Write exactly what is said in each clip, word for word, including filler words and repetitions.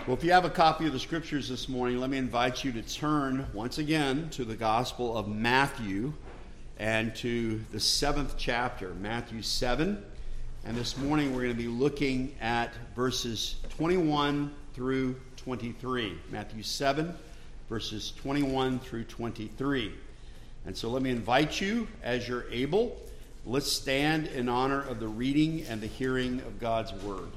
Well, if you have a copy of the Scriptures this morning, let me invite you to turn once again to the Gospel of Matthew and to the seventh chapter, Matthew seven. And this morning we're going to be looking at verses twenty-one through twenty-three. Matthew seven, verses twenty-one through twenty-three. And so let me invite you, as you're able, let's stand in honor of the reading and the hearing of God's Word.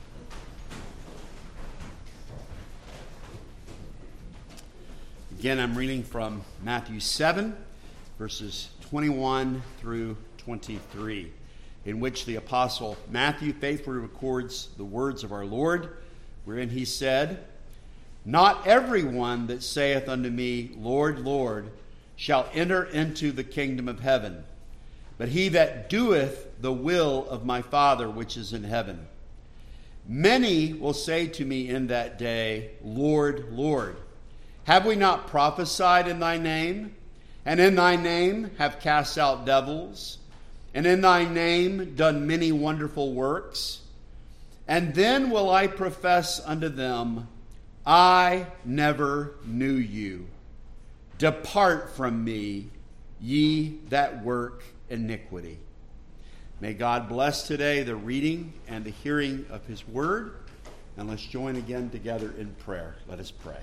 Again, I'm reading from Matthew seven, verses twenty-one through twenty-three, in which the Apostle Matthew faithfully records the words of our Lord, wherein he said, "Not everyone that saith unto me, Lord, Lord, shall enter into the kingdom of heaven, but he that doeth the will of my Father which is in heaven. Many will say to me in that day, Lord, Lord, have we not prophesied in thy name? And in thy name have cast out devils? And in thy name done many wonderful works? And then will I profess unto them, I never knew you. Depart from me, ye that work iniquity." May God bless today the reading and the hearing of his word. And let's join again together in prayer. Let us pray.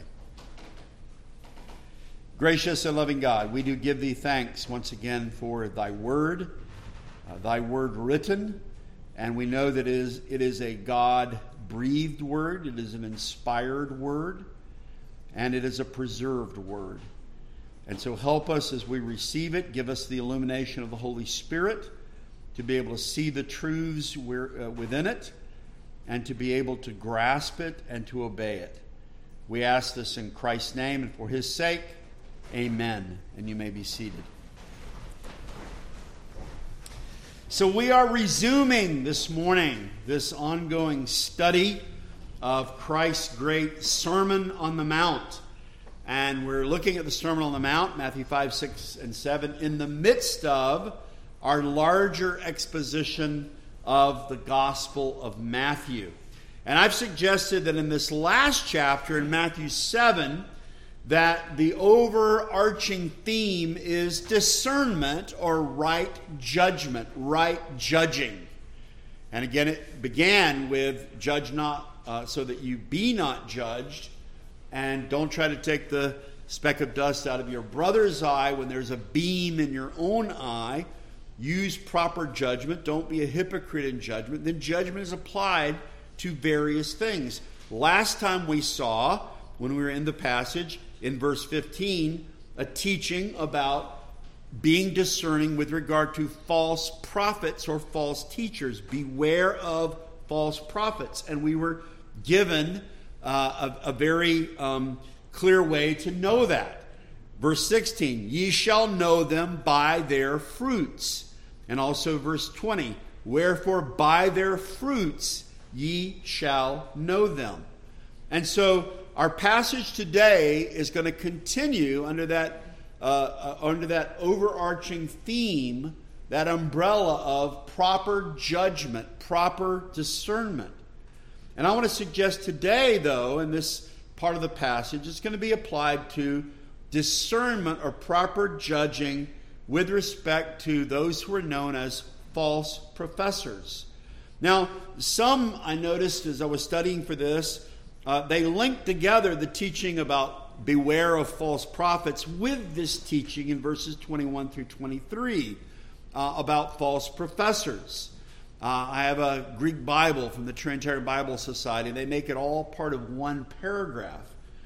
Gracious and loving God, we do give thee thanks once again for thy word, uh, thy word written, and we know that it is, it is a God-breathed word, it is an inspired word, and it is a preserved word. And so help us as we receive it, give us the illumination of the Holy Spirit to be able to see the truths within it, and to be able to grasp it and to obey it. We ask this in Christ's name and for his sake. Amen. And you may be seated. So we are resuming this morning this ongoing study of Christ's great Sermon on the Mount. And we're looking at the Sermon on the Mount, Matthew five, six, and seven, in the midst of our larger exposition of the Gospel of Matthew. And I've suggested that in this last chapter, in Matthew seven, that the overarching theme is discernment or right judgment, right judging. And again, it began with judge not uh, so that you be not judged, and don't try to take the speck of dust out of your brother's eye when there's a beam in your own eye. Use proper judgment. Don't be a hypocrite in judgment. Then judgment is applied to various things. Last time we saw, when we were in the passage, in verse fifteen, a teaching about being discerning with regard to false prophets or false teachers. Beware of false prophets. And we were given uh, a, a very um, clear way to know that. Verse sixteen, ye shall know them by their fruits. And also verse twenty, wherefore by their fruits ye shall know them. And so our passage today is going to continue under that uh, uh, under that overarching theme, that umbrella of proper judgment, proper discernment. And I want to suggest today, though, in this part of the passage, it's going to be applied to discernment or proper judging with respect to those who are known as false professors. Now, some I noticed as I was studying for this, Uh, they link together the teaching about beware of false prophets with this teaching in verses twenty-one through twenty-three uh, about false professors. Uh, I have a Greek Bible from the Trinitarian Bible Society. They make it all part of one paragraph.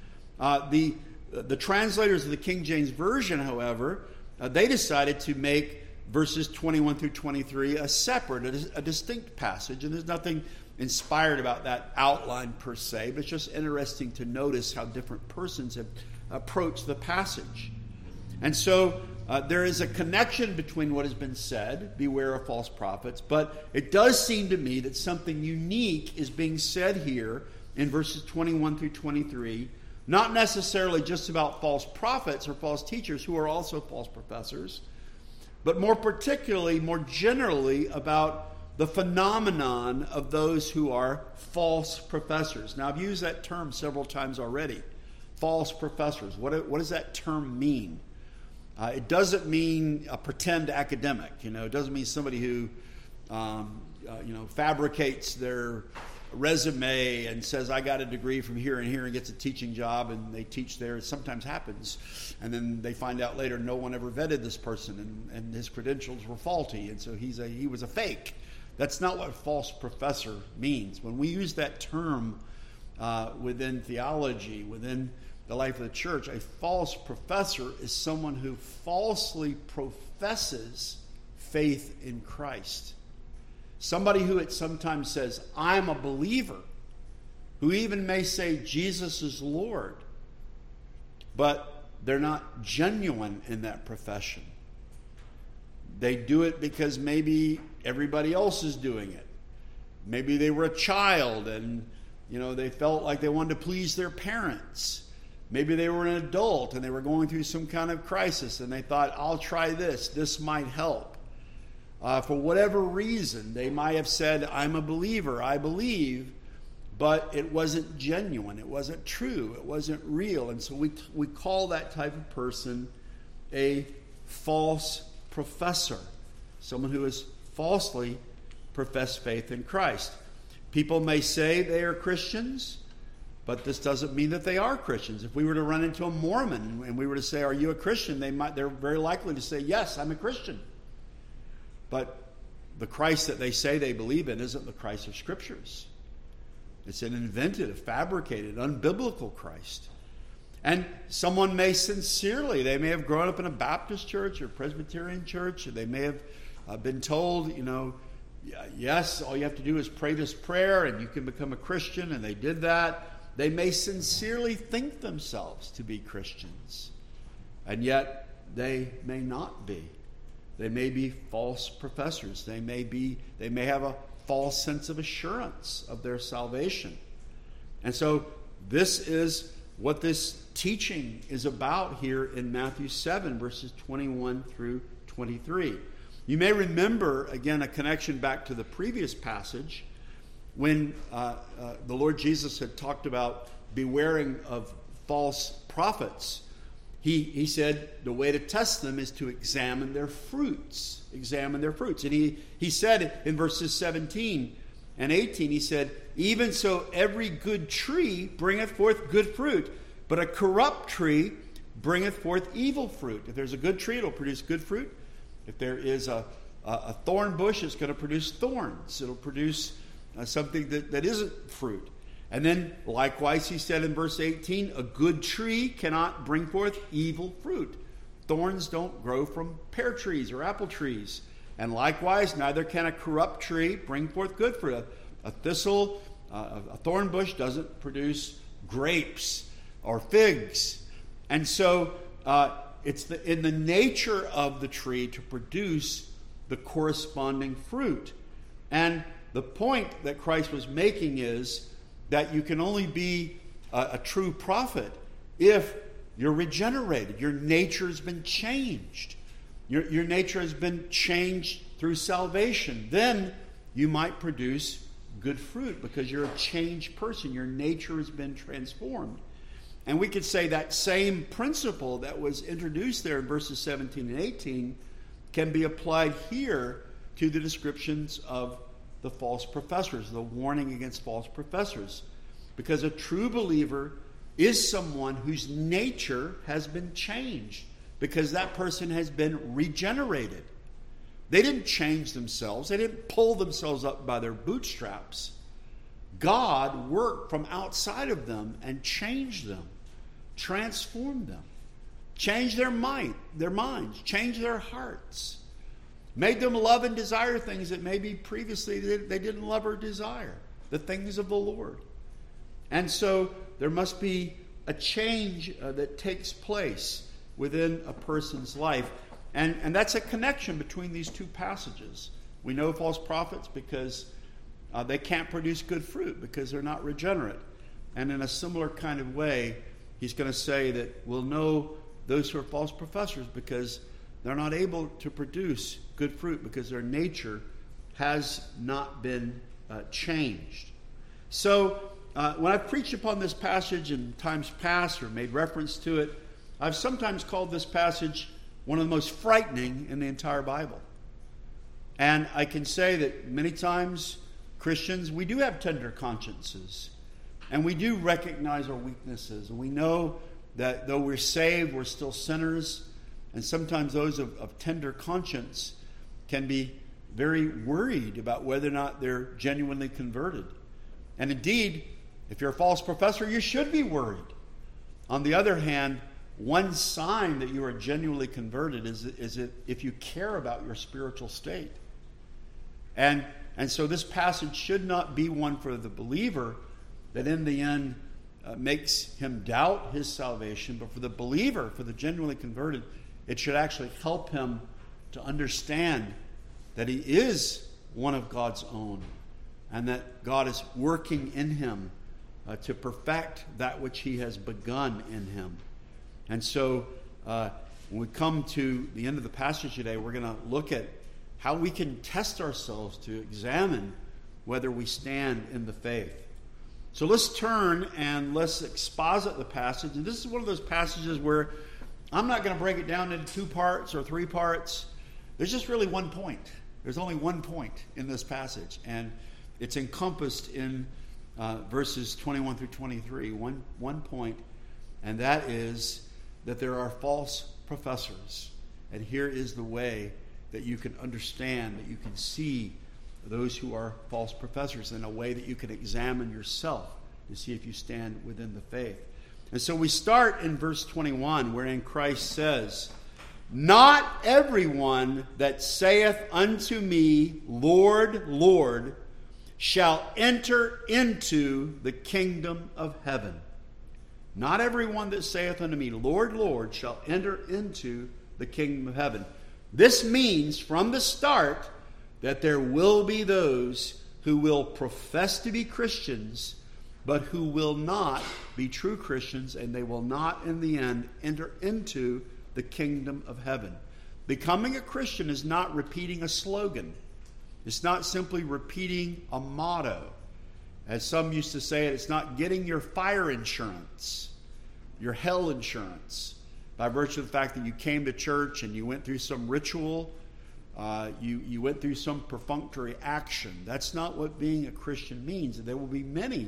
Uh, the, the translators of the King James Version, however, uh, they decided to make verses twenty-one through twenty-three a separate, a, a distinct passage, and there's nothing inspired about that outline per se, but it's just interesting to notice how different persons have approached the passage. And so uh, there is a connection between what has been said, beware of false prophets, but it does seem to me that something unique is being said here in verses twenty-one through twenty-three, not necessarily just about false prophets or false teachers who are also false professors, but more particularly, more generally about the phenomenon of those who are false professors. Now, I've used that term several times already. False professors. What, what does that term mean? Uh, it doesn't mean a pretend academic. You know, it doesn't mean somebody who, um, uh, you know, fabricates their resume and says, I got a degree from here and here, and gets a teaching job, and they teach there. It sometimes happens. And then they find out later no one ever vetted this person, and, and his credentials were faulty, and so he's a, he was a fake. That's not what false professor means. When we use that term uh, within theology, within the life of the church, a false professor is someone who falsely professes faith in Christ. Somebody who it sometimes says, I'm a believer, who even may say Jesus is Lord, but they're not genuine in that profession. They do it because maybe everybody else is doing it. Maybe they were a child and, you know, they felt like they wanted to please their parents. Maybe they were an adult and they were going through some kind of crisis and they thought, I'll try this. This might help. Uh, for whatever reason, they might have said, I'm a believer, I believe, but it wasn't genuine. It wasn't true. It wasn't real. And so we we call that type of person a false professor, someone who has falsely professed faith in Christ. People may say they are Christians, but this doesn't mean that they are Christians. If we were to run into a Mormon and we were to say, are you a Christian? They might, they're very likely to say, yes, I'm a Christian. But the Christ that they say they believe in isn't the Christ of Scriptures. It's an invented, a fabricated, unbiblical Christ. And someone may sincerely, they may have grown up in a Baptist church or Presbyterian church, or they may have uh, been told, you know, yes, all you have to do is pray this prayer and you can become a Christian, and they did that. They may sincerely think themselves to be Christians, and yet they may not be. They may be false professors. They may be, they may have a false sense of assurance of their salvation. And so this is what this teaching is about here in Matthew seven, verses twenty-one through twenty-three. You may remember, again, a connection back to the previous passage when uh, uh, the Lord Jesus had talked about bewaring of false prophets. He, he said the way to test them is to examine their fruits. Examine their fruits. And he, he said in verses seventeen and eighteen, he said, even so every good tree bringeth forth good fruit, but a corrupt tree bringeth forth evil fruit. If there's a good tree, it'll produce good fruit. If there is a, a, a thorn bush, it's going to produce thorns. It'll produce uh, something that, that isn't fruit. And then, likewise, he said in verse eighteen, a good tree cannot bring forth evil fruit. Thorns don't grow from pear trees or apple trees. And likewise, neither can a corrupt tree bring forth good fruit. A, a thistle, uh, a thorn bush doesn't produce grapes or figs. And so, uh, it's the, in the nature of the tree to produce the corresponding fruit. And the point that Christ was making is that you can only be a, a true prophet if you're regenerated. Your nature has been changed. Your, your nature has been changed through salvation. Then you might produce good fruit because you're a changed person. Your nature has been transformed. And we could say that same principle that was introduced there in verses seventeen and eighteen can be applied here to the descriptions of the false professors, the warning against false professors. Because a true believer is someone whose nature has been changed, because that person has been regenerated. They didn't change themselves. They didn't pull themselves up by their bootstraps. God worked from outside of them and changed them, transformed them, changed their mind, their minds, changed their hearts, made them love and desire things that maybe previously they didn't love or desire, the things of the Lord. And so there must be a change uh, that takes place within a person's life. And, and that's a connection between these two passages. We know false prophets because uh, they can't produce good fruit because they're not regenerate. And in a similar kind of way, he's going to say that we'll know those who are false professors because they're not able to produce good fruit because their nature has not been uh, changed. So uh, when I've preached upon this passage in times past or made reference to it, I've sometimes called this passage one of the most frightening in the entire Bible. And I can say that many times Christians, we do have tender consciences. And we do recognize our weaknesses. And we know that though we're saved, we're still sinners. And sometimes those of, of tender conscience can be very worried about whether or not they're genuinely converted. And indeed, if you're a false professor, you should be worried. On the other hand, one sign that you are genuinely converted is, is if you care about your spiritual state. And, and so this passage should not be one for the believer that in the end uh, makes him doubt his salvation, but for the believer, for the genuinely converted, it should actually help him to understand that he is one of God's own and that God is working in him uh, to perfect that which he has begun in him. And so uh, when we come to the end of the passage today, we're going to look at how we can test ourselves to examine whether we stand in the faith. So let's turn and let's exposit the passage. And this is one of those passages where I'm not going to break it down into two parts or three parts. There's just really one point. There's only one point in this passage. And it's encompassed in uh, verses twenty-one through twenty-three. One, one point. And that is that there are false professors. And here is the way that you can understand, that you can see those who are false professors in a way that you can examine yourself to see if you stand within the faith. And so we start in verse twenty-one, wherein Christ says, "Not everyone that saith unto me, Lord, Lord, shall enter into the kingdom of heaven." Not everyone that saith unto me, Lord, Lord, shall enter into the kingdom of heaven. This means from the start that there will be those who will profess to be Christians, but who will not be true Christians, and they will not in the end enter into the kingdom of heaven. Becoming a Christian is not repeating a slogan. It's not simply repeating a motto. As some used to say it, it's not getting your fire insurance, your hell insurance, by virtue of the fact that you came to church and you went through some ritual, uh, you, you went through some perfunctory action. That's not what being a Christian means. And there will be many,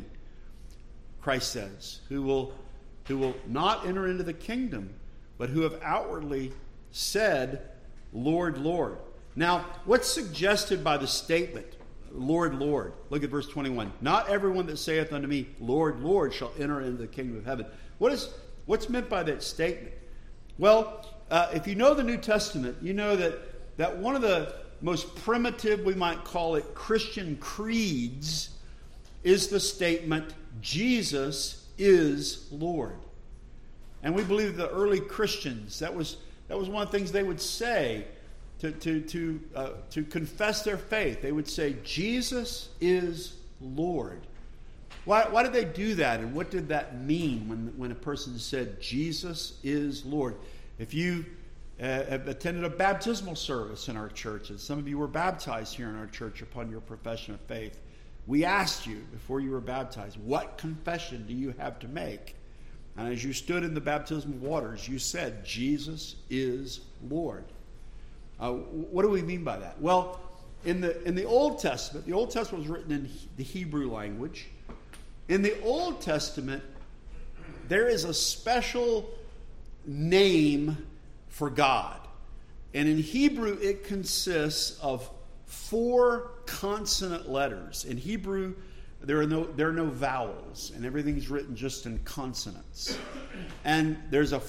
Christ says, who will, who will not enter into the kingdom, but who have outwardly said, Lord, Lord. Now, what's suggested by the statement, Lord, Lord? Look at verse twenty-one. Not everyone that saith unto me, Lord, Lord, shall enter into the kingdom of heaven. What is, what's meant by that statement? Well, uh, if you know the New Testament, you know that, that one of the most primitive, we might call it, Christian creeds is the statement, Jesus is Lord. And we believe the early Christians, that was that was one of the things they would say to to to uh, to confess their faith. They would say, Jesus is Lord. Why why did they do that, and what did that mean when when a person said Jesus is Lord? If you uh, have attended a baptismal service in our church, and some of you were baptized here in our church upon your profession of faith, we asked you before you were baptized, what confession do you have to make? And as you stood in the baptismal waters, you said, Jesus is Lord. Uh, what do we mean by that? Well, in the in the Old Testament, the Old Testament was written in the Hebrew language. In the Old Testament, there is a special name for God. And in Hebrew, it consists of four consonant letters. In Hebrew, There are no there are no vowels, and everything's written just in consonants. And there's a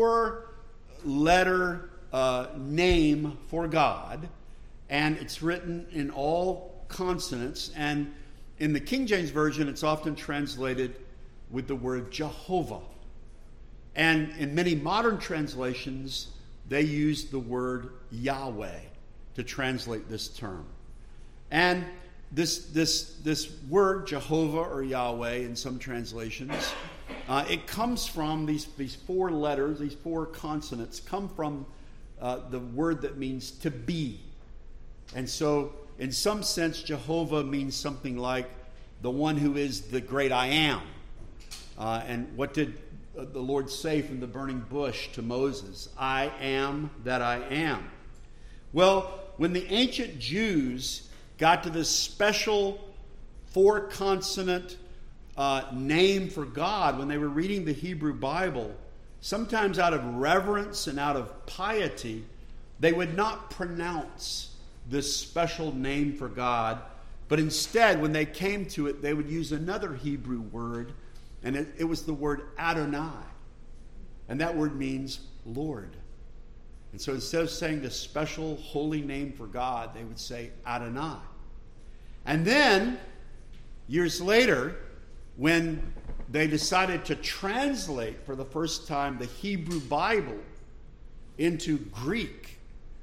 four-letter uh, name for God, and it's written in all consonants. And in the King James Version, it's often translated with the word Jehovah. And in many modern translations, they use the word Yahweh to translate this term. And This this this word, Jehovah or Yahweh in some translations, uh, it comes from these, these four letters, these four consonants, come from uh, the word that means to be. And so in some sense, Jehovah means something like the one who is the great I am. Uh, and what did the Lord say from the burning bush to Moses? I am that I am. Well, when the ancient Jews got to this special four-consonant uh, name for God, when they were reading the Hebrew Bible, sometimes out of reverence and out of piety, they would not pronounce this special name for God, but instead, when they came to it, they would use another Hebrew word, and it, it was the word Adonai. And that word means Lord. And so instead of saying this special holy name for God, they would say Adonai. And then, years later, when they decided to translate for the first time the Hebrew Bible into Greek,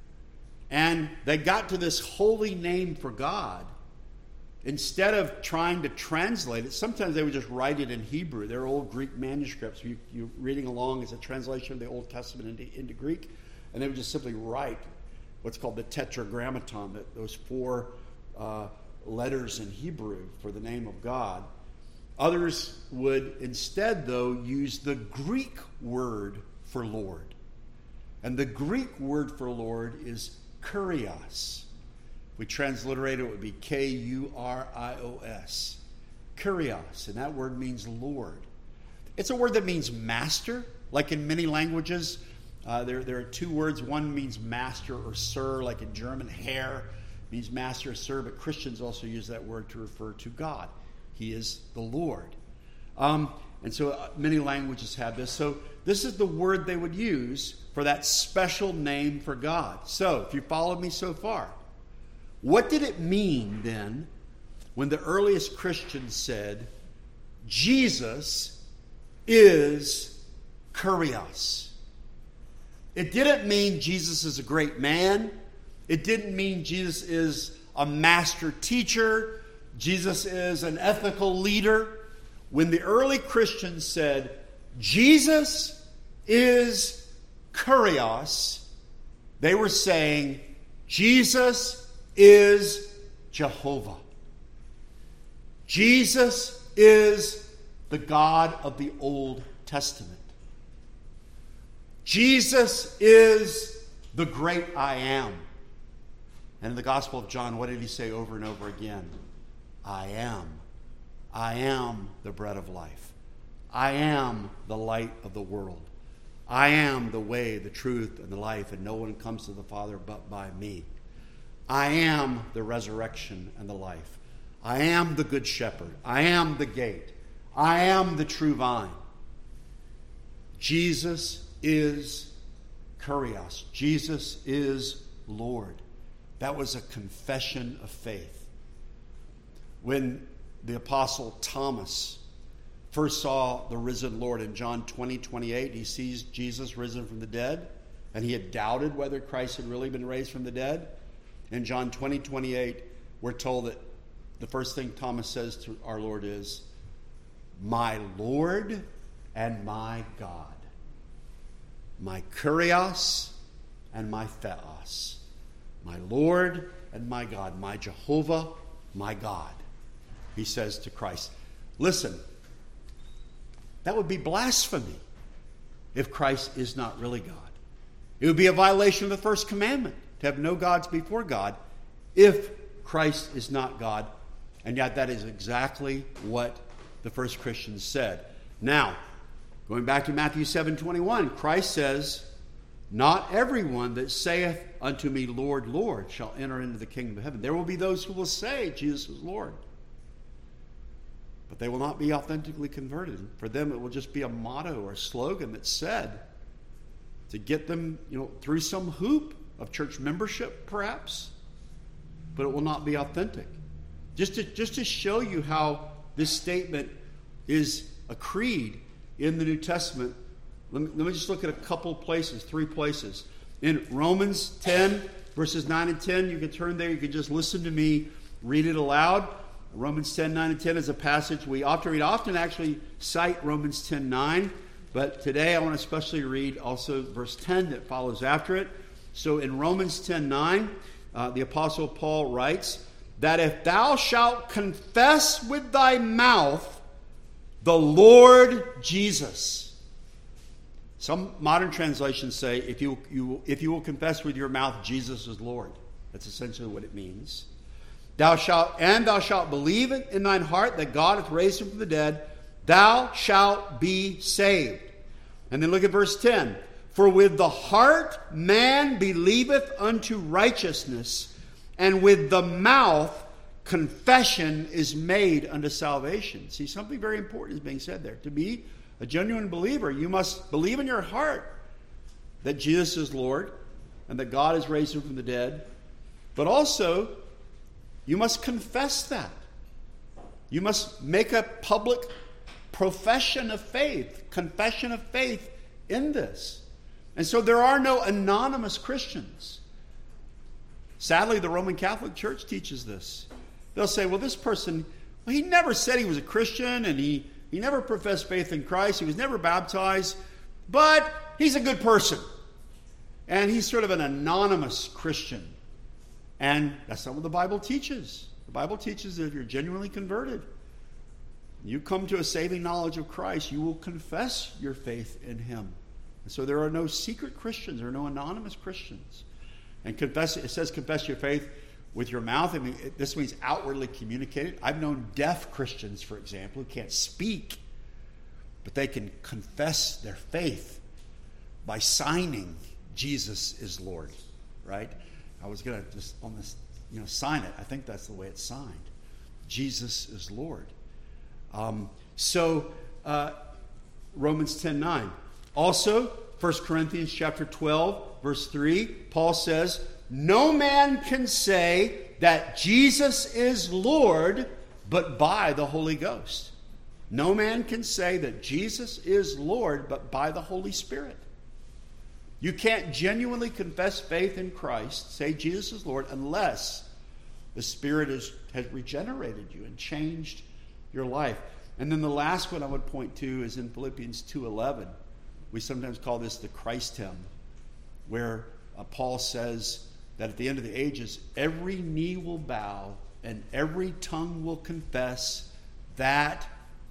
and they got to this holy name for God, instead of trying to translate it, sometimes they would just write it in Hebrew. They're old Greek manuscripts. You, you're reading along as a translation of the Old Testament into, into Greek, and they would just simply write what's called the Tetragrammaton, that those four uh, letters in Hebrew for the name of God. Others would instead, though, use the Greek word for Lord. And the Greek word for Lord is Kurios. If we transliterate it, it would be K U R I O S. Kurios. And that word means Lord. It's a word that means master. Like in many languages, uh, there, there are two words. One means master or sir, like in German, Herr means master or sir. But Christians also use that word to refer to God. He is the Lord. Um, and so uh, many languages have this. So this is the word they would use for that special name for God. So, if you followed me so far, what did it mean then when the earliest Christians said, Jesus is Kurios? It didn't mean Jesus is a great man. It didn't mean Jesus is a master teacher. Jesus is an ethical leader. When the early Christians said, Jesus is Kurios, they were saying, Jesus is Jehovah. Jesus is the God of the Old Testament. Jesus is the great I am. And in the Gospel of John, what did he say over and over again? I am. I am the bread of life. I am the light of the world. I am the way, the truth, and the life, and no one comes to the Father but by me. I am the resurrection and the life. I am the good shepherd. I am the gate. I am the true vine. Jesus is Kurios. Jesus is Lord. That was a confession of faith. When the Apostle Thomas first saw the risen Lord in John twenty, twenty-eight, he sees Jesus risen from the dead, and he had doubted whether Christ had really been raised from the dead. In John twenty, twenty-eight, we're told that the first thing Thomas says to our Lord is, my Lord and my God. My Kurios and my Theos. My Lord and my God. My Jehovah, my God. He says to Christ, listen, that would be blasphemy if Christ is not really God. It would be a violation of the first commandment to have no gods before God if Christ is not God. And yet that is exactly what the first Christians said. Now, going back to Matthew seven twenty-one, Christ says, not everyone that saith unto me, Lord, Lord, shall enter into the kingdom of heaven. There will be those who will say Jesus is Lord, but they will not be authentically converted. For them, it will just be a motto or a slogan that's said to get them, you know, through some hoop of church membership, perhaps, but it will not be authentic. Just to, just to show you how this statement is a creed in the New Testament, let me, let me just look at a couple places, three places. In Romans ten, verses nine and ten, you can turn there, you can just listen to me read it aloud. Romans ten, nine and ten is a passage we often read. I often actually cite Romans ten, nine, but today I want to especially read also verse ten that follows after it. So in Romans ten, nine, uh, the Apostle Paul writes that if thou shalt confess with thy mouth the Lord Jesus. Some modern translations say, if you, you, if you will confess with your mouth Jesus is Lord. That's essentially what it means. Thou shalt, and thou shalt believe it in thine heart that God hath raised him from the dead, thou shalt be saved. And then look at verse ten. For with the heart man believeth unto righteousness, and with the mouth confession is made unto salvation. See, something very important is being said there. To be a genuine believer, you must believe in your heart that Jesus is Lord and that God has raised him from the dead. But also, you must confess that. You must make a public profession of faith, confession of faith in this. And so there are no anonymous Christians. Sadly, the Roman Catholic Church teaches this. They'll say, well, this person, well, he never said he was a Christian, and he, he never professed faith in Christ. He was never baptized, but he's a good person. And he's sort of an anonymous Christian. And that's not what the Bible teaches. The Bible teaches that if you're genuinely converted, you come to a saving knowledge of Christ, you will confess your faith in him. And so there are no secret Christians. There are no anonymous Christians. And confess, it says confess your faith with your mouth. I mean, it, this means outwardly communicated. I've known deaf Christians, for example, who can't speak, but they can confess their faith by signing Jesus is Lord, right? I was going to just on this, you know, sign it. I think that's the way it's signed. Jesus is Lord. Um, so uh, Romans ten nine. Also, First Corinthians chapter twelve, verse three, Paul says, no man can say that Jesus is Lord but by the Holy Ghost. No man can say that Jesus is Lord but by the Holy Spirit. You can't genuinely confess faith in Christ, say Jesus is Lord, unless the Spirit is, has regenerated you and changed your life. And then the last one I would point to is in Philippians two eleven. We sometimes call this the Christ hymn, where uh, Paul says that at the end of the ages, every knee will bow and every tongue will confess that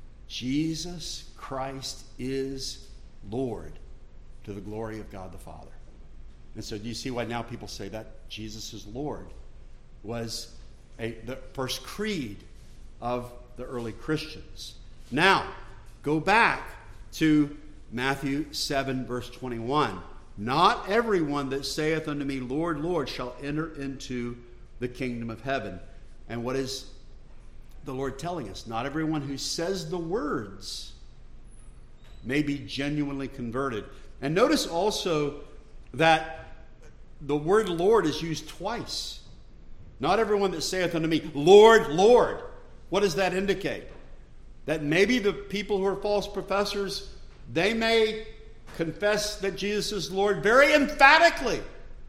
Jesus Christ is Lord, to the glory of God the Father. And so do you see why now people say that Jesus is Lord was a, the first creed of the early Christians. Now, go back to Matthew seven, verse twenty-one. Not everyone that saith unto me, Lord, Lord, shall enter into the kingdom of heaven. And what is the Lord telling us? Not everyone who says the words may be genuinely converted. And notice also that the word Lord is used twice. Not everyone that saith unto me, Lord, Lord. What does that indicate? That maybe the people who are false professors, they may confess that Jesus is Lord very emphatically,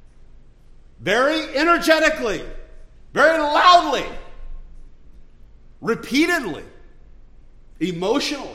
very energetically, very loudly, repeatedly, emotionally.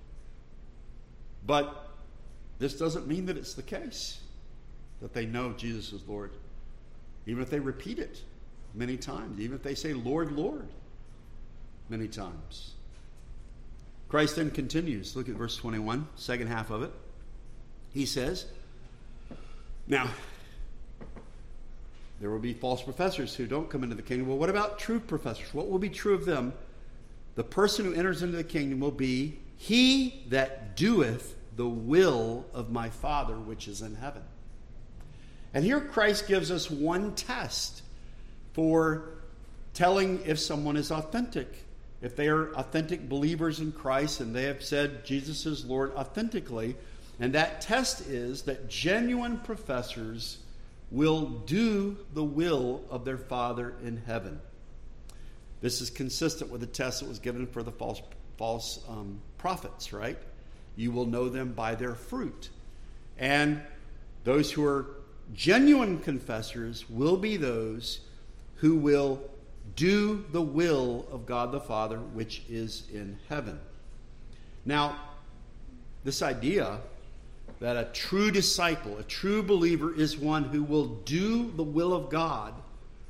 But this doesn't mean that it's the case, that they know Jesus is Lord. Even if they repeat it many times, even if they say, Lord, Lord, many times. Christ then continues. Look at verse twenty-one, second half of it. He says, now, there will be false professors who don't come into the kingdom. Well, what about true professors? What will be true of them? The person who enters into the kingdom will be he that doeth the will of my Father which is in heaven. And here Christ gives us one test for telling if someone is authentic. If they are authentic believers in Christ and they have said Jesus is Lord authentically. And that test is that genuine professors will do the will of their Father in heaven. This is consistent with the test that was given for the false, false um, prophets, right? You will know them by their fruit. And those who are genuine confessors will be those who will do the will of God the Father, which is in heaven. Now, this idea that a true disciple, a true believer, is one who will do the will of God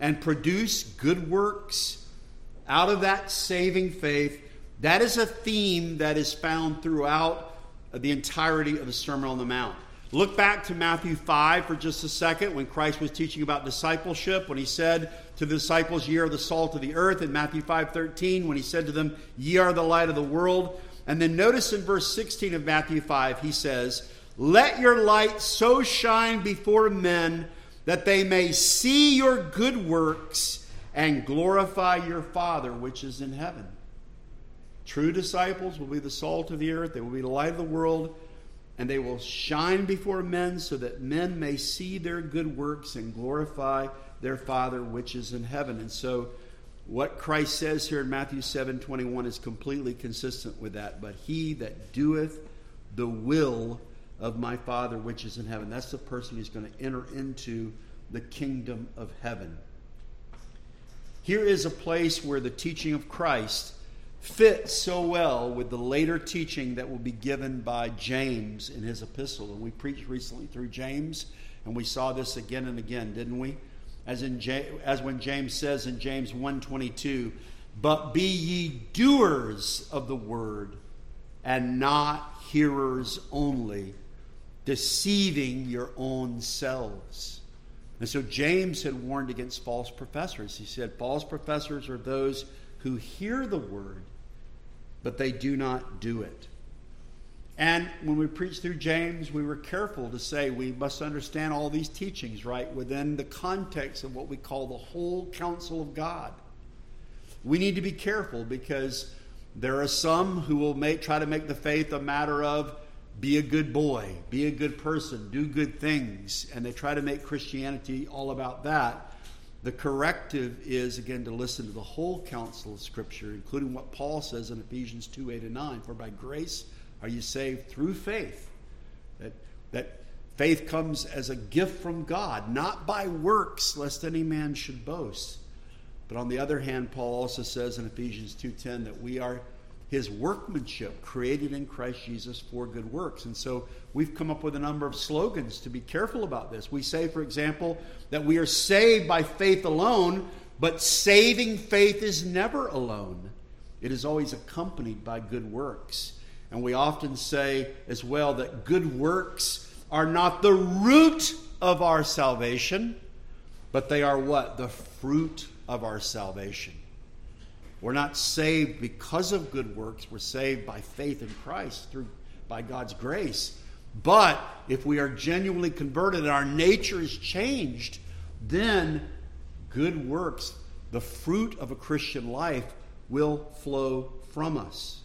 and produce good works out of that saving faith. That is a theme that is found throughout the entirety of the Sermon on the Mount. Look back to Matthew five for just a second when Christ was teaching about discipleship, when he said to the disciples, ye are the salt of the earth. In Matthew five thirteen, when he said to them, ye are the light of the world. And then notice in verse sixteen of Matthew five, he says, let your light so shine before men that they may see your good works and glorify your Father which is in heaven. True disciples will be the salt of the earth. They will be the light of the world. And they will shine before men so that men may see their good works and glorify their Father which is in heaven. And so what Christ says here in Matthew seven twenty-one is completely consistent with that. But he that doeth the will of my Father which is in heaven. That's the person who's going to enter into the kingdom of heaven. Here is a place where the teaching of Christ fits so well with the later teaching that will be given by James in his epistle. And we preached recently through James, and we saw this again and again, didn't we? As in as when James says in James one twenty-two, but be ye doers of the word, and not hearers only, deceiving your own selves. And so James had warned against false professors. He said false professors are those who hear the word, but they do not do it. And when we preached through James, we were careful to say we must understand all these teachings, right, within the context of what we call the whole counsel of God. We need to be careful because there are some who will make, try to make the faith a matter of be a good boy, be a good person, do good things, and they try to make Christianity all about that. The corrective is, again, to listen to the whole counsel of Scripture, including what Paul says in Ephesians two, eight, and nine. For by grace are you saved through faith. That, that faith comes as a gift from God, not by works, lest any man should boast. But on the other hand, Paul also says in Ephesians two ten that we are his workmanship, created in Christ Jesus for good works. And so we've come up with a number of slogans to be careful about this. We say, for example, that we are saved by faith alone, but saving faith is never alone. It is always accompanied by good works. And we often say as well that good works are not the root of our salvation, but they are what? The fruit of our salvation. We're not saved because of good works. We're saved by faith in Christ through by God's grace. But if we are genuinely converted and our nature is changed, then good works, the fruit of a Christian life, will flow from us.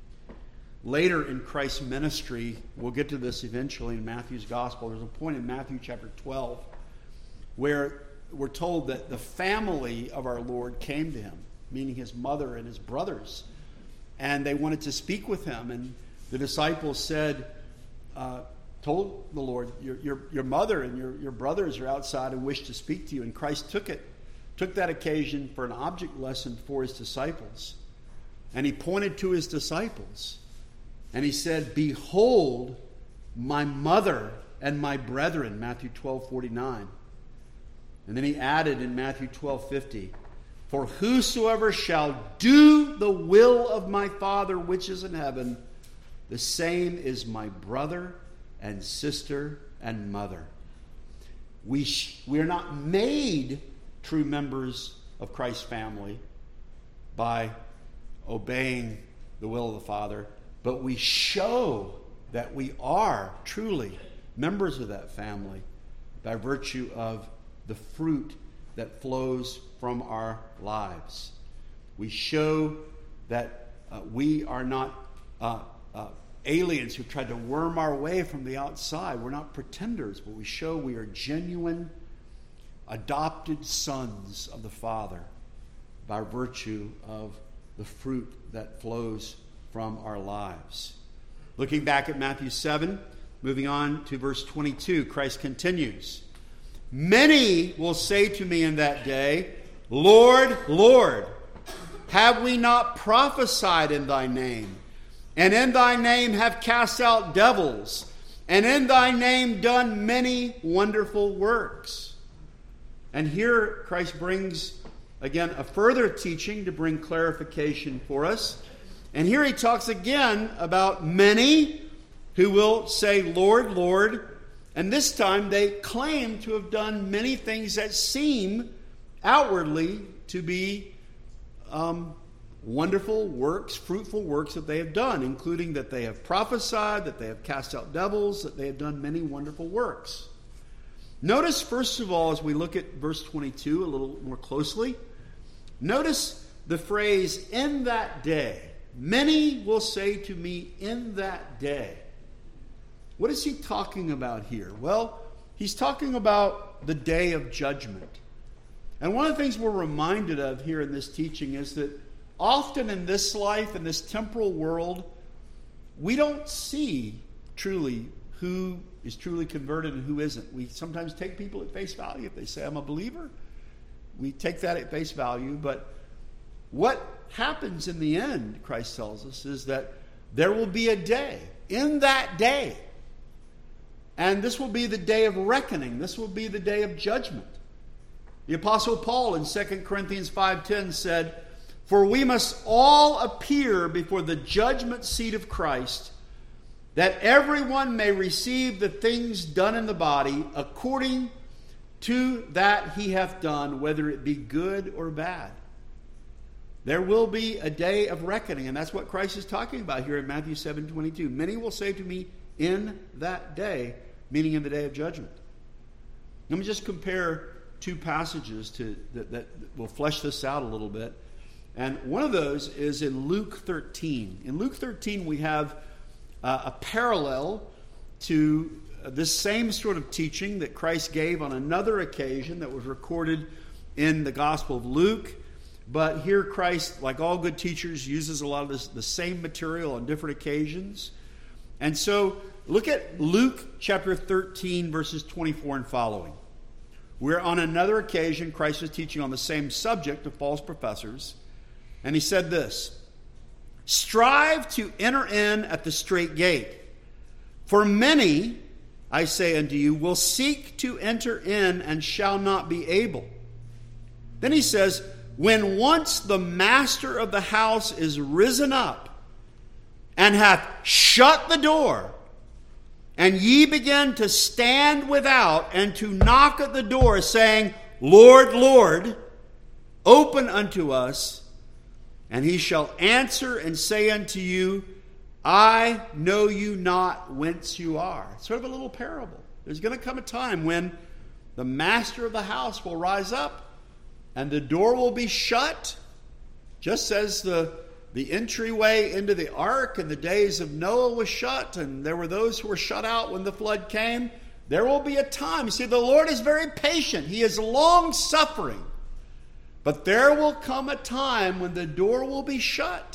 Later in Christ's ministry, we'll get to this eventually in Matthew's gospel. There's a point in Matthew chapter twelve where we're told that the family of our Lord came to him, meaning his mother and his brothers, and they wanted to speak with him. And the disciples said, uh, told the Lord, your, your, your mother and your, your brothers are outside and wish to speak to you. And Christ took it, took that occasion for an object lesson for his disciples. And he pointed to his disciples, and he said, behold my mother and my brethren, Matthew twelve forty-nine. And then he added in Matthew twelve fifty, for whosoever shall do the will of my Father which is in heaven, the same is my brother and sister and mother. We, sh- we are not made true members of Christ's family by obeying the will of the Father, but we show that we are truly members of that family by virtue of the fruit that flows from our lives. We show that uh, we are not uh, uh, aliens who tried to worm our way from the outside. We're not pretenders, but we show we are genuine, adopted sons of the Father by virtue of the fruit that flows from our lives. Looking back at Matthew seven, moving on to verse twenty-two, Christ continues. Many will say to me in that day, Lord, Lord, have we not prophesied in thy name? And in thy name have cast out devils? And in thy name done many wonderful works? And here Christ brings, again, a further teaching to bring clarification for us. And here he talks again about many who will say, Lord, Lord. And this time they claim to have done many things that seem outwardly to be um, wonderful works, fruitful works that they have done, including that they have prophesied, that they have cast out devils, that they have done many wonderful works. Notice, first of all, as we look at verse twenty-two a little more closely, notice the phrase, in that day. Many will say to me, in that day. What is he talking about here? Well, he's talking about the day of judgment. And one of the things we're reminded of here in this teaching is that often in this life, in this temporal world, we don't see truly who is truly converted and who isn't. We sometimes take people at face value. If they say, I'm a believer, we take that at face value. But what happens in the end, Christ tells us, is that there will be a day, in that day, and this will be the day of reckoning. This will be the day of judgment. The Apostle Paul in Second Corinthians five ten said, for we must all appear before the judgment seat of Christ, that everyone may receive the things done in the body according to that he hath done, whether it be good or bad. There will be a day of reckoning, and that's what Christ is talking about here in Matthew seven twenty-two. Many will say to me, in that day, meaning in the day of judgment. Let me just compare two passages to that, that will flesh this out a little bit. And one of those is in Luke thirteen. In Luke thirteen, we have uh, a parallel to this same sort of teaching that Christ gave on another occasion that was recorded in the Gospel of Luke. But here Christ, like all good teachers, uses a lot of this, the same material on different occasions. And so look at Luke chapter thirteen, verses twenty-four and following. Where on another occasion, Christ was teaching on the same subject to false professors. And he said this, strive to enter in at the strait gate. For many, I say unto you, will seek to enter in and shall not be able. Then he says, when once the master of the house is risen up and hath shut the door, and ye begin to stand without and to knock at the door, saying, Lord, Lord, open unto us. And he shall answer and say unto you, I know you not whence you are. It's sort of a little parable. There's going to come a time when the master of the house will rise up and the door will be shut, just as the The entryway into the ark in the days of Noah was shut, and there were those who were shut out when the flood came. There will be a time. You see, the Lord is very patient. He is long-suffering. But there will come a time when the door will be shut.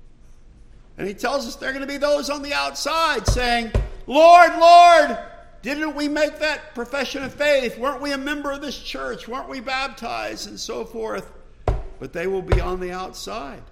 And he tells us there are going to be those on the outside saying, Lord, Lord, didn't we make that profession of faith? Weren't we a member of this church? Weren't we baptized? And so forth. But they will be on the outside.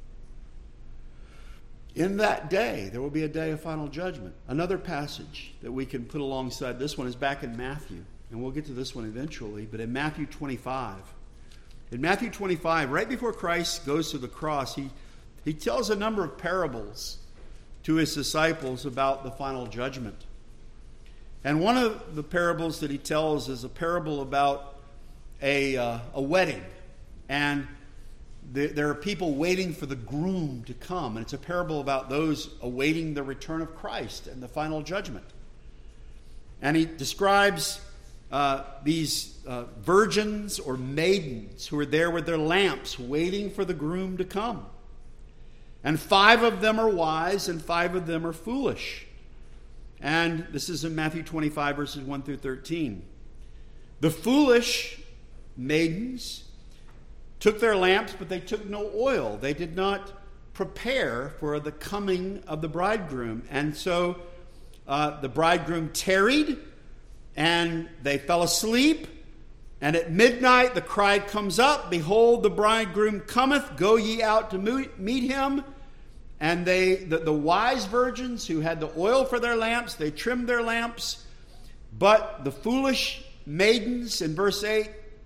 In that day, there will be a day of final judgment. Another passage that we can put alongside this one is back in Matthew. And we'll get to this one eventually. But in Matthew twenty-five. In Matthew twenty-five, right before Christ goes to the cross, he, he tells a number of parables to his disciples about the final judgment. And one of the parables that he tells is a parable about a, uh, a wedding. And there are people waiting for the groom to come. And it's a parable about those awaiting the return of Christ and the final judgment. And he describes uh, these uh, virgins or maidens who are there with their lamps waiting for the groom to come. And five of them are wise and five of them are foolish. And this is in Matthew twenty-five, verses one through thirteen. The foolish maidens took their lamps, but they took no oil. They did not prepare for the coming of the bridegroom. And so uh, the bridegroom tarried, and they fell asleep. And at midnight the cry comes up, Behold, the bridegroom cometh, go ye out to meet him. And they, the, the wise virgins who had the oil for their lamps, they trimmed their lamps. But the foolish maidens, in verse eight,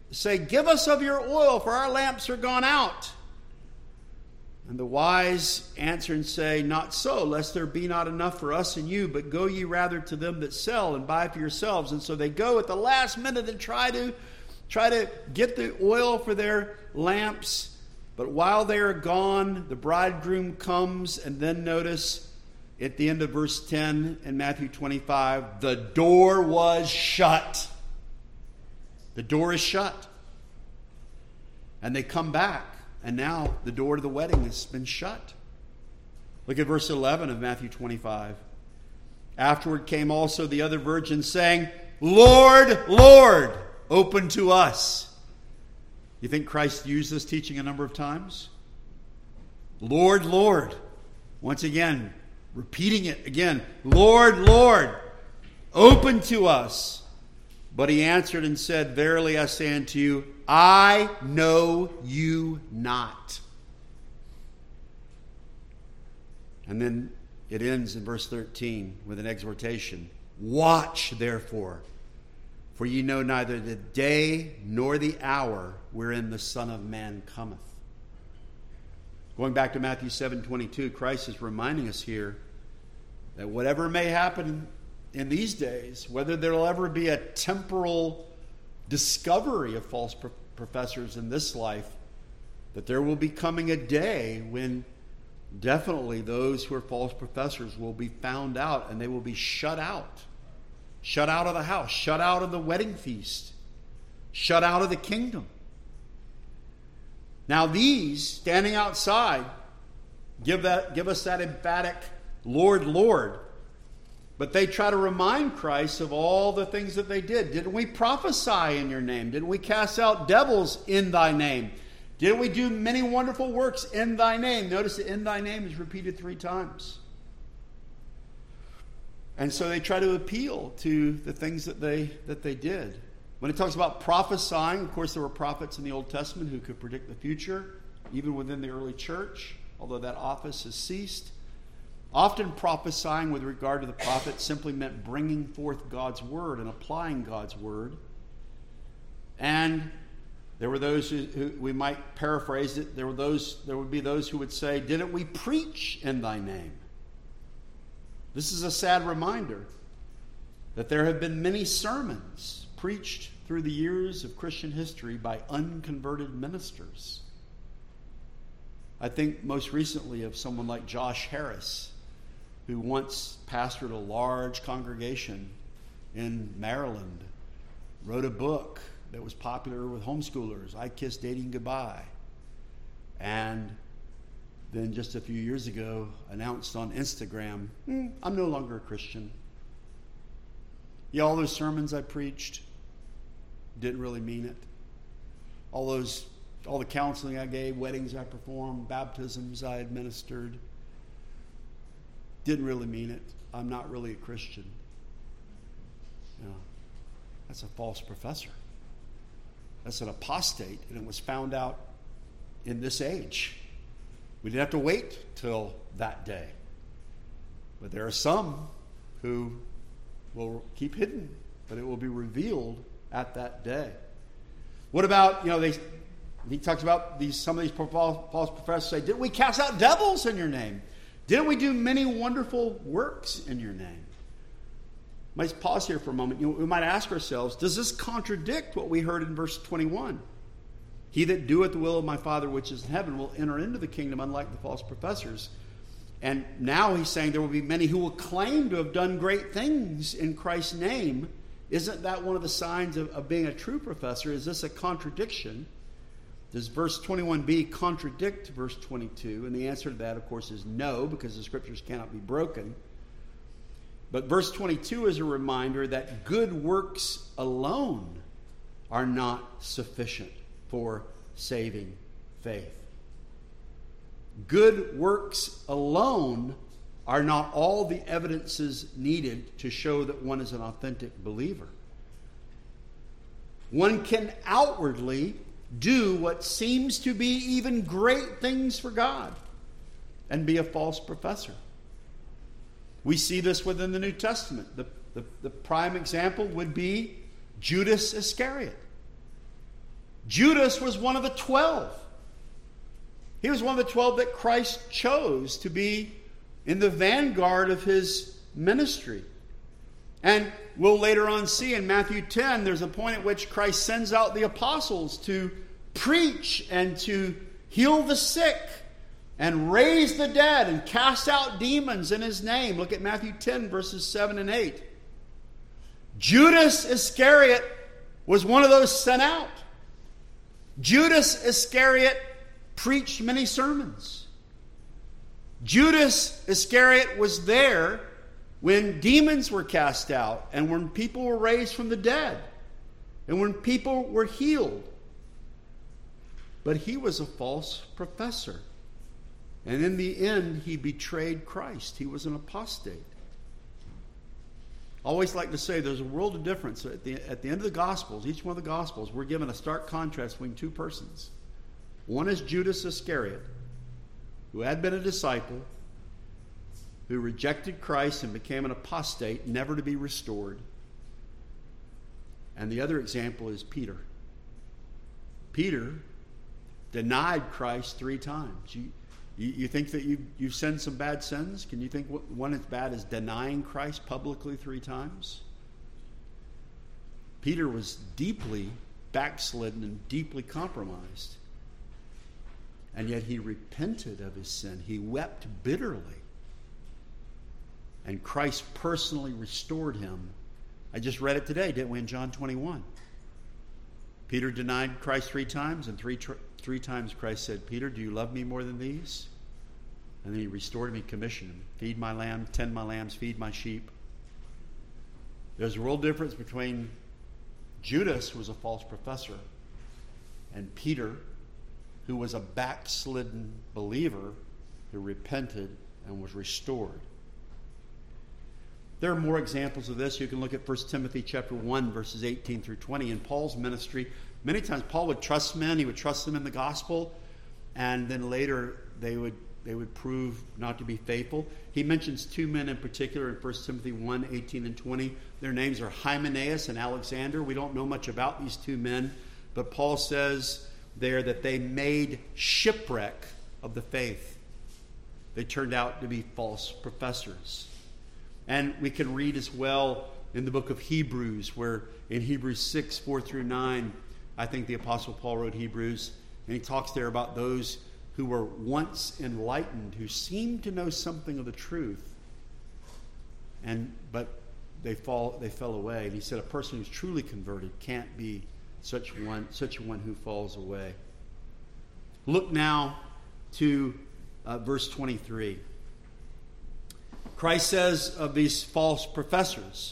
say, "Give us of your oil, for our lamps are gone out." And the wise answer and say, "Not so, lest there be not enough for us and you, but go ye rather to them that sell and buy for yourselves." And so they go at the last minute and try to try to get the oil for their lamps. But while they are gone, the bridegroom comes, and then notice at the end of verse ten in Matthew twenty-five, the door was shut. The door is shut. And they come back, and now the door to the wedding has been shut. Look at verse eleven of Matthew twenty-five. Afterward came also the other virgins, saying, "Lord, Lord, open to us." You think Christ used this teaching a number of times? Lord, Lord. Once again, repeating it again. Lord, Lord, open to us. But he answered and said, "Verily I say unto you, I know you not." And then it ends in verse thirteen with an exhortation. "Watch therefore, for ye know neither the day nor the hour wherein the Son of Man cometh." Going back to Matthew seven twenty-two, Christ is reminding us here that whatever may happen in these days, whether there will ever be a temporal discovery of false pro- professors in this life, that there will be coming a day when definitely those who are false professors will be found out, and they will be shut out. Shut out of the house, shut out of the wedding feast, shut out of the kingdom. Now these, standing outside, give that give us that emphatic, "Lord, Lord." But they try to remind Christ of all the things that they did. Didn't we prophesy in your name? Didn't we cast out devils in thy name? Didn't we do many wonderful works in thy name? Notice that "in thy name" is repeated three times. And so they try to appeal to the things that they that they did. When it talks about prophesying, of course there were prophets in the Old Testament who could predict the future, even within the early church, although that office has ceased. Often prophesying with regard to the prophet simply meant bringing forth God's word and applying God's word. And there were those who, who we might paraphrase it, there were those there would be those who would say, "Didn't we preach in thy name?" This is a sad reminder that there have been many sermons preached through the years of Christian history by unconverted ministers. I think most recently of someone like Josh Harris, who once pastored a large congregation in Maryland, wrote a book that was popular with homeschoolers, "I Kissed Dating Goodbye," and then just a few years ago announced on Instagram, hmm, "I'm no longer a Christian. Yeah, all those sermons I preached, didn't really mean it. All those, all the counseling I gave, weddings I performed, baptisms I administered, didn't really mean it. I'm not really a Christian." You know, that's a false professor. That's an apostate, and it was found out in this age. We didn't have to wait till that day. But there are some who will keep hidden, but it will be revealed at that day. What about, you know, they he talks about these some of these false professors say, "Didn't we cast out devils in your name? Didn't we do many wonderful works in your name?" Let's pause here for a moment. You know, we might ask ourselves, does this contradict what we heard in verse twenty-one? "He that doeth the will of my Father which is in heaven will enter into the kingdom, unlike the false professors." And now he's saying there will be many who will claim to have done great things in Christ's name. Isn't that one of the signs of, of being a true professor? Is this a contradiction? Does verse twenty-one b contradict verse twenty-two? And the answer to that, of course, is no, because the scriptures cannot be broken. But verse twenty-two is a reminder that good works alone are not sufficient for saving faith. Good works alone are not all the evidences needed to show that one is an authentic believer. One can outwardly do what seems to be even great things for God and be a false professor. We see this within the New Testament. The, the, the prime example would be Judas Iscariot. Judas was one of the twelve. He was one of the twelve that Christ chose to be in the vanguard of his ministry. And we'll later on see in Matthew ten, there's a point at which Christ sends out the apostles to preach and to heal the sick and raise the dead and cast out demons in his name. Look at Matthew ten, verses seven and eight. Judas Iscariot was one of those sent out. Judas Iscariot preached many sermons. Judas Iscariot was there when demons were cast out and when people were raised from the dead and when people were healed. But he was a false professor. And in the end, he betrayed Christ. He was an apostate. I always like to say there's a world of difference. At the, at the end of the Gospels, each one of the Gospels, we're given a stark contrast between two persons. One is Judas Iscariot, who had been a disciple, who rejected Christ and became an apostate, never to be restored. And the other example is Peter. Peter denied Christ three times. You, you, you think that you, you've sinned some bad sins? Can you think one as bad as denying Christ publicly three times? Peter was deeply backslidden and deeply compromised. And yet he repented of his sin. He wept bitterly. And Christ personally restored him. I just read it today, didn't we, in John twenty-one? Peter denied Christ three times, and three tr- three times Christ said, Peter, do you love me more than these? And then he restored him, he commissioned him. Feed my lamb, tend my lambs, feed my sheep. There's a real difference between Judas, who was a false professor, and Peter, who was a backslidden believer who repented and was restored. There are more examples of this. You can look at First Timothy chapter one, verses eighteen through twenty. In Paul's ministry, many times Paul would trust men. He would trust them in the gospel. And then later they would they would prove not to be faithful. He mentions two men in particular in First Timothy one, eighteen and twenty. Their names are Hymenaeus and Alexander. We don't know much about these two men. But Paul says there that they made shipwreck of the faith. They turned out to be false professors. And we can read as well in the book of Hebrews, where in Hebrews six, four through nine, I think the Apostle Paul wrote Hebrews, and he talks there about those who were once enlightened, who seemed to know something of the truth, and but they fall they fell away. And he said a person who's truly converted can't be such one such one who falls away. Look now to uh, verse twenty-three. Christ says of these false professors,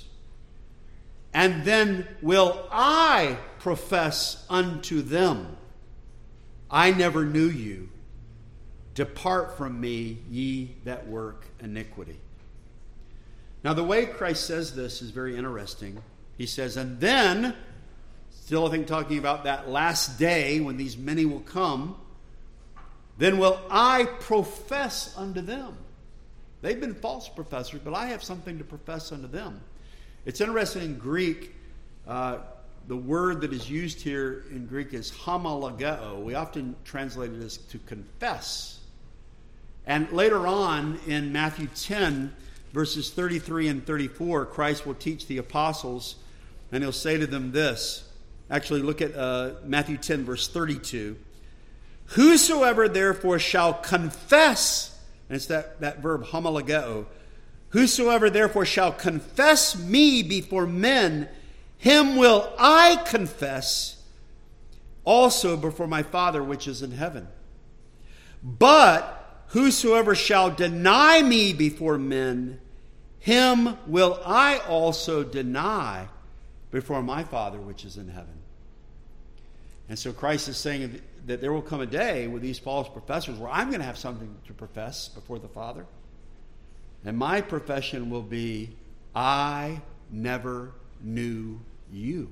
and then will I profess unto them, I never knew you. Depart from me, ye that work iniquity. Now the way Christ says this is very interesting. He says, and then, still I think talking about that last day when these many will come, then will I profess unto them. They've been false professors, but I have something to profess unto them. It's interesting in Greek, uh, the word that is used here in Greek is homologeo. We often translate it as to confess. And later on in Matthew ten, verses thirty-three and thirty-four, Christ will teach the apostles, and he'll say to them this. Actually, look at uh, Matthew ten, verse thirty-two. Whosoever therefore shall confess, and it's that, that verb homologeo. Whosoever therefore shall confess me before men, him will I confess also before my Father which is in heaven. But whosoever shall deny me before men, him will I also deny before my Father which is in heaven. And so Christ is saying that there will come a day with these false professors where I'm going to have something to profess before the Father. And my profession will be, I never knew you.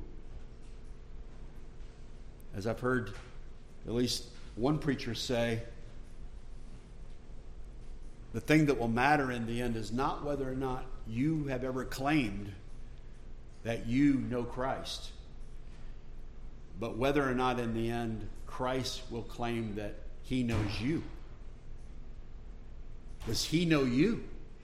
As I've heard at least one preacher say, the thing that will matter in the end is not whether or not you have ever claimed that you know Christ. but whether or not in the end Christ will claim that he knows you. Does he know you?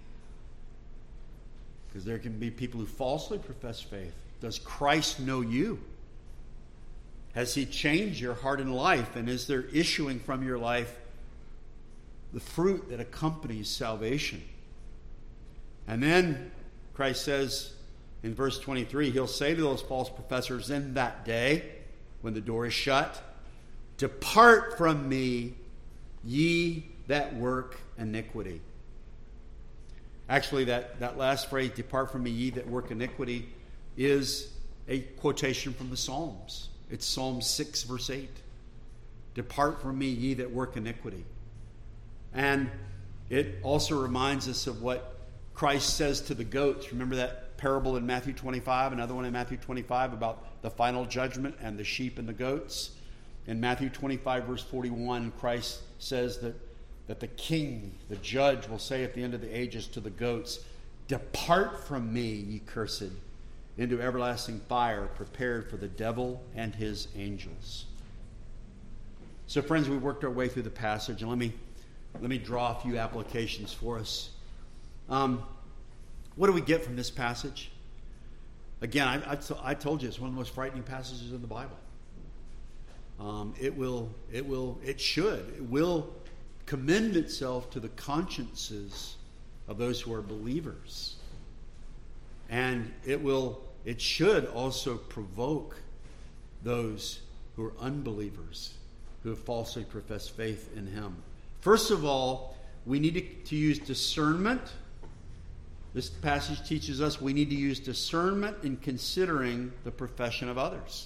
Because there can be people who falsely profess faith. Does Christ know you? Has he changed your heart and life? And is there issuing from your life the fruit that accompanies salvation? And then Christ says in verse twenty-three, he'll say to those false professors in that day, when the door is shut, "Depart from me, ye that work iniquity." Actually, that, that last phrase, "Depart from me, ye that work iniquity," is a quotation from the Psalms. It's Psalm six, verse eight. "Depart from me, ye that work iniquity." And it also reminds us of what Christ says to the goats. Remember that parable in Matthew twenty-five, another one in Matthew twenty-five about the final judgment and the sheep and the goats? In Matthew twenty-five, verse forty-one, Christ says that, that the king, the judge, will say at the end of the ages to the goats, "Depart from me, ye cursed, into everlasting fire prepared for the devil and his angels." So friends, we've worked our way through the passage, and let me let me draw a few applications for us. Um, what do we get from this passage? Again, I, I, I told you it's one of the most frightening passages in the Bible. Um, it will, it will, it should, it will commend itself to the consciences of those who are believers, and it will, it should also provoke those who are unbelievers, who have falsely professed faith in him. First of all, we need to, to use discernment. This passage teaches us we need to use discernment in considering the profession of others.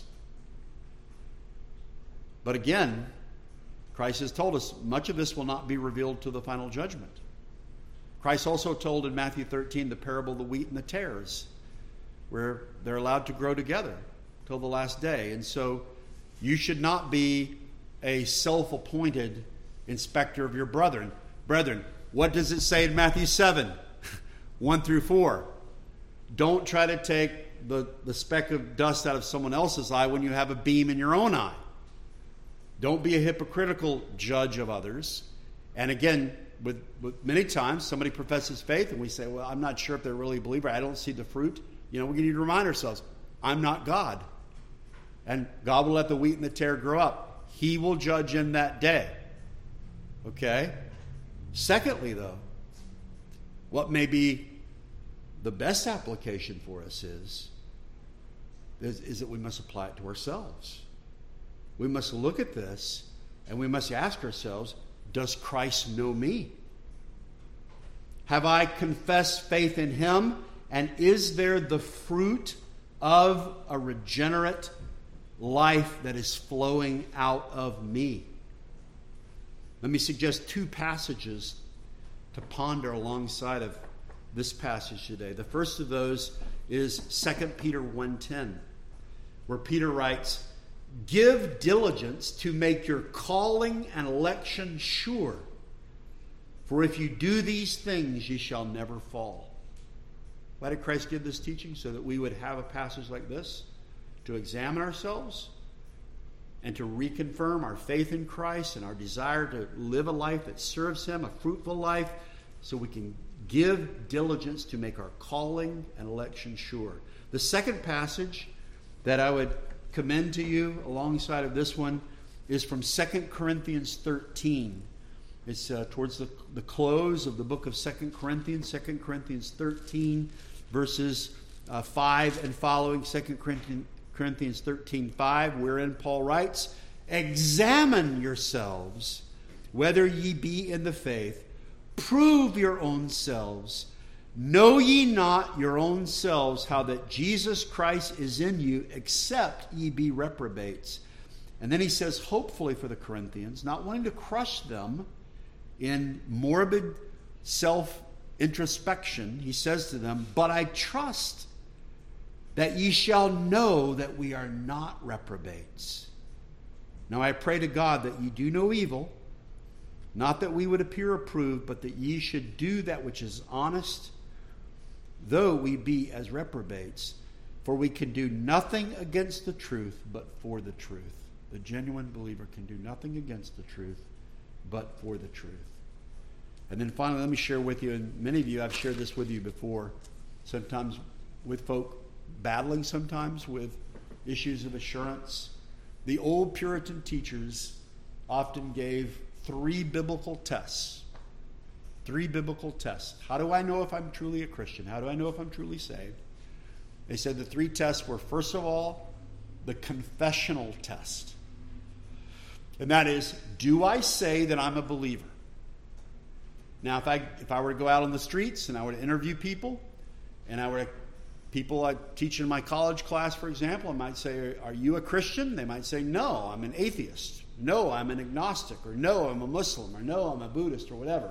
But again, Christ has told us much of this will not be revealed to the final judgment. Christ also told in Matthew thirteen the parable of the wheat and the tares, where they're allowed to grow together till the last day. And so you should not be a self-appointed inspector of your brethren. Brethren, what does it say in Matthew seven, one through four? Don't try to take the, the speck of dust out of someone else's eye when you have a beam in your own eye. Don't be a hypocritical judge of others. And again, with, with many times somebody professes faith and we say, well, I'm not sure if they're really a believer. I don't see the fruit. You know, we need to remind ourselves, I'm not God. And God will let the wheat and the tare grow up. He will judge in that day. Okay? Secondly, though, what may be the best application for us is, is, is that we must apply it to ourselves. We must look at this and we must ask ourselves, does Christ know me? Have I confessed faith in him? And is there the fruit of a regenerate life that is flowing out of me? Let me suggest two passages to ponder alongside of this passage today. The first of those is Second Peter one ten, where Peter writes, "Give diligence to make your calling and election sure. For if you do these things, ye shall never fall." Why did Christ give this teaching? So that we would have a passage like this to examine ourselves and to reconfirm our faith in Christ and our desire to live a life that serves him, a fruitful life, so we can give diligence to make our calling and election sure. The second passage that I would commend to you alongside of this one is from Second Corinthians thirteen. It's uh, towards the, the close of the book of Second Corinthians, Second Corinthians thirteen, verses uh, five and following. Second Corinthians thirteen five, wherein Paul writes, "Examine yourselves whether ye be in the faith. Prove your own selves. Know ye not your own selves how that Jesus Christ is in you, except ye be reprobates." And then he says, hopefully for the Corinthians, not wanting to crush them in morbid self-introspection, he says to them, "But I trust that ye shall know that we are not reprobates. Now I pray to God that ye do no evil, not that we would appear approved, but that ye should do that which is honest, though we be as reprobates. For we can do nothing against the truth but for the truth. The genuine believer can do nothing against the truth but for the truth. And then finally, let me share with you, and many of you, I've shared this with you before, sometimes with folk battling sometimes with issues of assurance. The old Puritan teachers often gave three biblical tests. Three biblical tests. How do I know if I'm truly a Christian? How do I know if I'm truly saved? They said the three tests were, first of all, the confessional test. And that is, do I say that I'm a believer? Now, if I if I were to go out on the streets and I were to interview people, and I were to, people I teach in my college class, for example, I might say, are you a Christian? They might say, no, I'm an atheist. No, I'm an agnostic. Or no, I'm a Muslim. Or no, I'm a Buddhist, or whatever.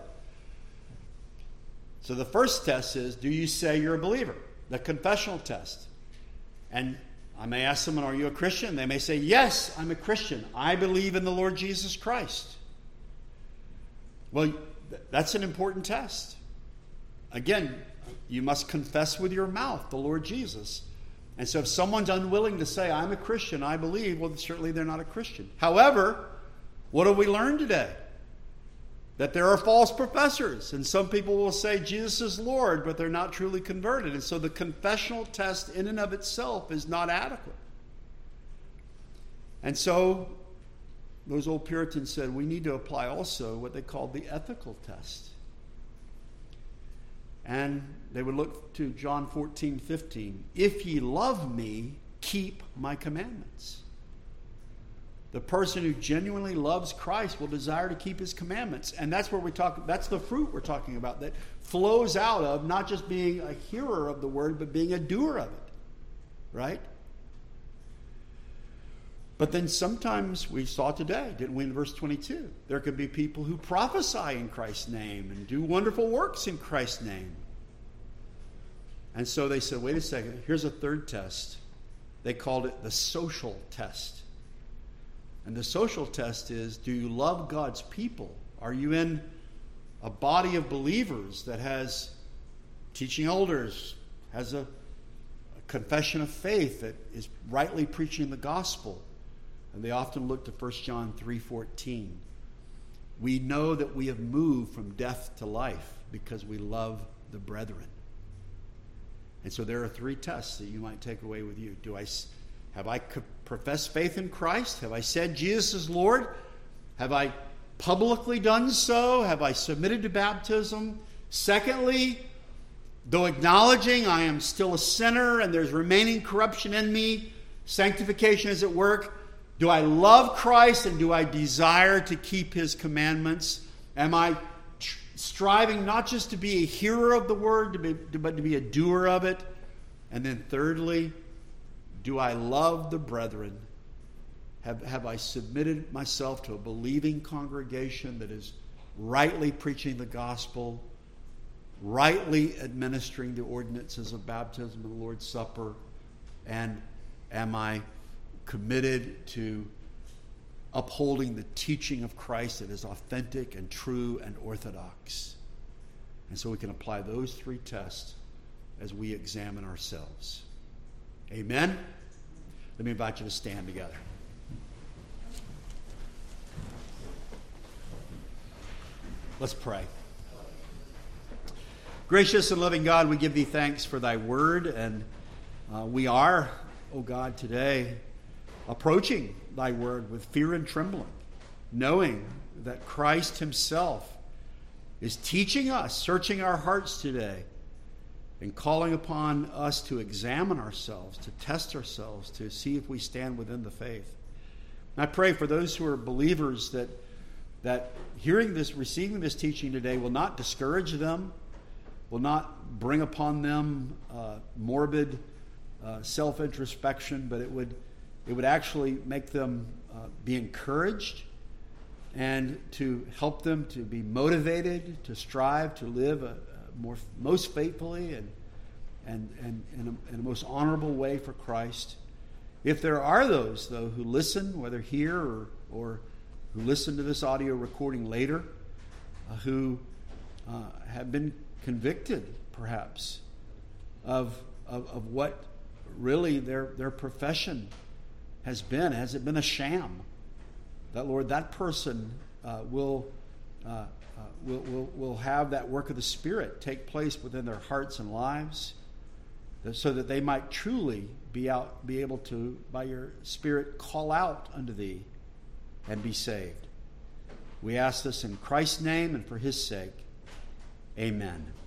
So the first test is, do you say you're a believer? The confessional test. And I may ask someone, are you a Christian? They may say, yes, I'm a Christian. I believe in the Lord Jesus Christ. Well, that's an important test. Again, you must confess with your mouth the Lord Jesus. And so if someone's unwilling to say, I'm a Christian, I believe, well, certainly they're not a Christian. However, what have we learned today? That there are false professors. And some people will say Jesus is Lord, but they're not truly converted. And so the confessional test in and of itself is not adequate. And so those old Puritans said we need to apply also what they called the ethical test. And they would look to John fourteen fifteen. If ye love me, keep my commandments. The person who genuinely loves Christ will desire to keep his commandments. And that's where we talk, that's the fruit we're talking about that flows out of not just being a hearer of the word, but being a doer of it. Right? But then sometimes we saw today, didn't we, in verse twenty-two? There could be people who prophesy in Christ's name and do wonderful works in Christ's name. And so they said, wait a second, here's a third test. They called it the social test. And the social test is, do you love God's people? Are you in a body of believers that has teaching elders, has a, a confession of faith that is rightly preaching the gospel? And they often look to First John three fourteen. We know that we have moved from death to life because we love the brethren. And so there are three tests that you might take away with you. Do I have I professed faith in Christ? Have I said Jesus is Lord? Have I publicly done so? Have I submitted to baptism? Secondly, though acknowledging I am still a sinner and there's remaining corruption in me, sanctification is at work, do I love Christ and do I desire to keep his commandments? Am I tr- striving not just to be a hearer of the word, to be, but to be a doer of it? And then thirdly, do I love the brethren? Have, have I submitted myself to a believing congregation that is rightly preaching the gospel, rightly administering the ordinances of baptism and the Lord's Supper? And am I committed to upholding the teaching of Christ that is authentic and true and orthodox? And so we can apply those three tests as we examine ourselves. Amen? Let me invite you to stand together. Let's pray. Gracious and loving God, we give thee thanks for thy word, and uh, we are, O God, today approaching thy word with fear and trembling, knowing that Christ himself is teaching us, searching our hearts today, and calling upon us to examine ourselves, to test ourselves, to see if we stand within the faith. And I pray for those who are believers that that hearing this, receiving this teaching today will not discourage them, will not bring upon them uh, morbid uh, self-introspection, but it would it would actually make them uh, be encouraged and to help them to be motivated, to strive to live a, a more most faithfully and and and in a, in a most honorable way for Christ. If there are those, though, who listen, whether here or or who listen to this audio recording later, uh, who uh, have been convicted, perhaps, of, of of what really their, their profession has been, has it been a sham? That, Lord, that person uh, will, uh, uh, will, will, will have that work of the Spirit take place within their hearts and lives, so that they might truly be out, be able to, by your Spirit, call out unto thee and be saved. We ask this in Christ's name and for his sake. Amen.